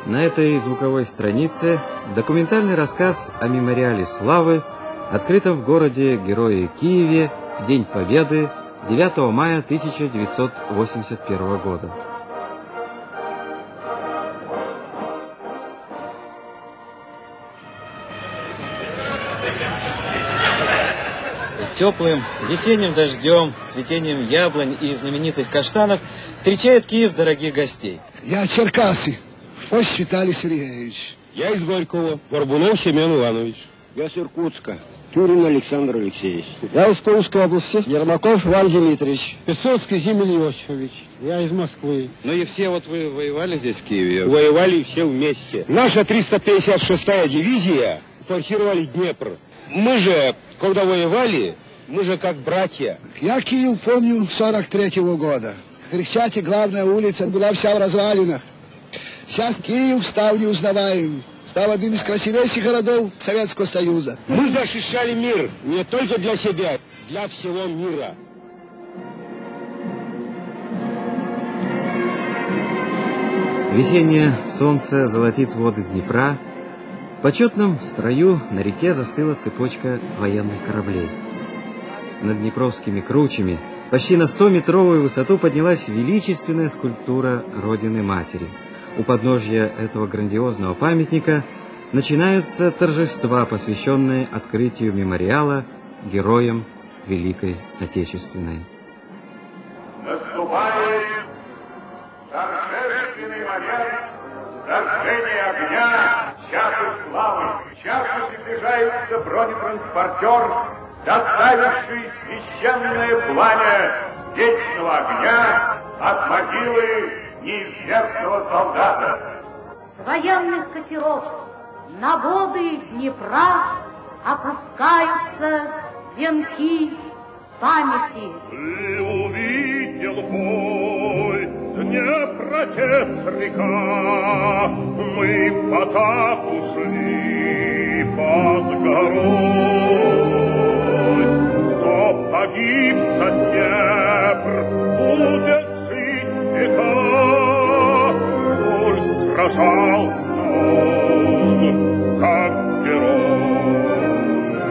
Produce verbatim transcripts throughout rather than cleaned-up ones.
На этой звуковой странице документальный рассказ о мемориале славы, открытом в городе Герои Киеве в День Победы девятого мая тысяча девятьсот восемьдесят первого года. Теплым весенним дождем, цветением яблонь и знаменитых каштанов встречает Киев дорогих гостей. Я Черкассы, Фось Виталий Сергеевич. Я из Горького, Горбунов Семен Иванович. Я с Иркутска, Тюрин Александр Алексеевич. Я из Курской области, Ермаков Иван Дмитриевич. Песоцкий Зимин Иосифович. Я из Москвы. Ну и все вот вы воевали здесь, в Киеве? Воевали все вместе. Наша триста пятьдесят шестая дивизия форсировали Днепр. Мы же, когда воевали, мы же как братья. Я Киев помню сорок третьего года. Хрещати, главная улица, была вся в развалинах. Сейчас Киев стал неузнаваемым. Стал одним из красивейших городов Советского Союза. Мы защищали мир не только для себя, для всего мира. Весеннее солнце золотит воды Днепра. В почетном строю на реке застыла цепочка военных кораблей. Над Днепровскими кручами почти на стометровую высоту поднялась величественная скульптура Родины-Матери. У подножья этого грандиозного памятника начинаются торжества, посвященные открытию мемориала героям Великой Отечественной. Наступает торжественный момент зажжения огня чаши славы. К чаше приближается бронетранспортер, доставивший священное пламя вечного огня от могилы неизвестного солдата. С военных катеров на воды Днепра опускаются венки памяти. Ты увидел бой, Днепр, отец река, мы в атаку шли под горой. Кто погиб за Днепр, будет жить века. Пусть сражался он, как герой.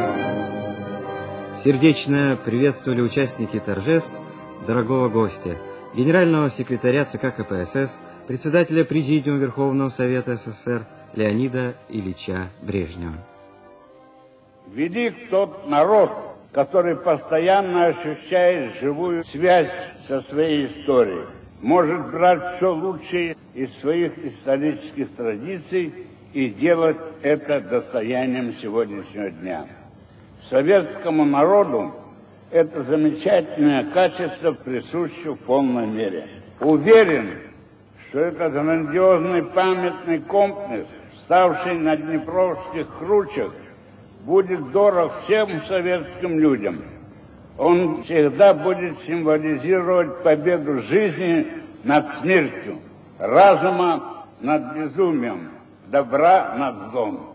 Сердечно приветствовали участники торжеств дорогого гостя, генерального секретаря ЦК КПСС, председателя Президиума Верховного Совета СССР Леонида Ильича Брежнева. Велик тот народ, который постоянно ощущает живую связь со своей историей, может брать все лучшее из своих исторических традиций и делать это достоянием сегодняшнего дня. Советскому народу это замечательное качество присуще в полной мере. Уверен, что этот грандиозный памятный комплекс, вставший на Днепровских кручах, будет дорог всем советским людям. Он всегда будет символизировать победу жизни над смертью, разума над безумием, добра над злом.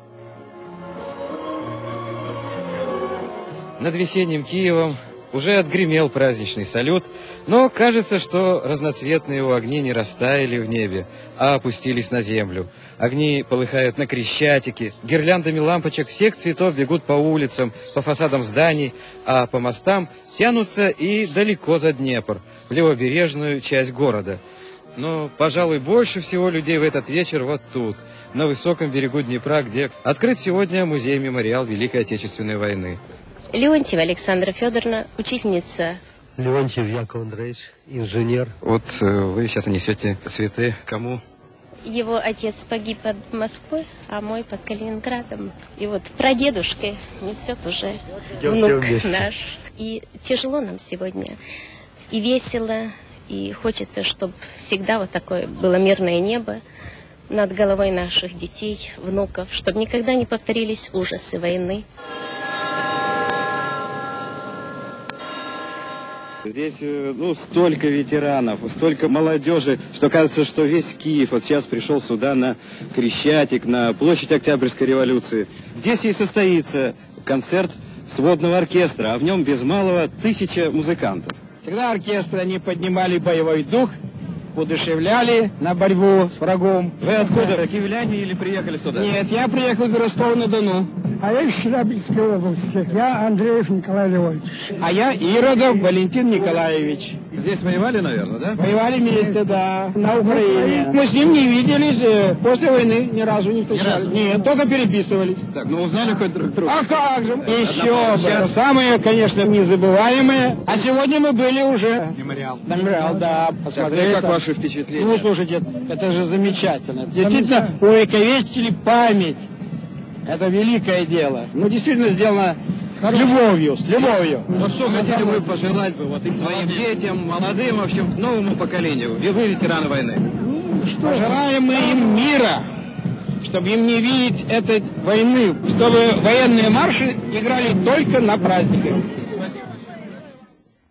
Над весенним Киевом уже отгремел праздничный салют, но кажется, что разноцветные его огни не растаяли в небе, а опустились на землю. Огни полыхают на Крещатике, гирляндами лампочек всех цветов бегут по улицам, по фасадам зданий, а по мостам тянутся и далеко за Днепр, в левобережную часть города. Но, пожалуй, больше всего людей в этот вечер вот тут, на высоком берегу Днепра, где открыт сегодня музей-мемориал Великой Отечественной войны. Леонтьева Александра Федоровна, учительница. Леонтьев Яков Андреевич, инженер. Вот э, вы сейчас несете цветы кому? Его отец погиб под Москвой, а мой под Калининградом. И вот прадедушка несет уже Идем внук наш. И тяжело нам сегодня. И весело, и хочется, чтобы всегда вот такое было мирное небо над головой наших детей, внуков, чтобы никогда не повторились ужасы войны. Здесь ну, столько ветеранов, столько молодежи, что кажется, что весь Киев вот сейчас пришел сюда на Крещатик, на площадь Октябрьской революции. Здесь и состоится концерт сводного оркестра, а в нем без малого тысяча музыкантов. Всегда оркестры, они поднимали боевой дух удешевляли на борьбу с врагом. Вы откуда, киевляне или приехали сюда? Нет, я приехал из Ростова-на-Дону. А я из Челябинской области. Я Андреев Николай Львович. А я Иродов Валентин Николаевич. Здесь воевали, наверное, да? Воевали вместе, да, на Украине. Мы с ним не виделись после войны, ни разу не встречались. Нет, только переписывались. Так, ну узнали хоть друг друга? А как же? Еще бы. Сейчас... Самые, конечно, незабываемые. А сегодня мы были уже... Мемориал. Мемориал, да. Посмотрели. Как ваши впечатления? Ну, слушайте, это же замечательно. Действительно, увековечили память. Это великое дело. Ну, действительно сделано с любовью, с любовью. Ну, что хотели бы пожелать бы вот и своим детям, молодым, в общем, новому поколению, вы ветераны войны? Ну, что? Пожелаем мы им мира, чтобы им не видеть этой войны, чтобы военные марши играли только на праздниках.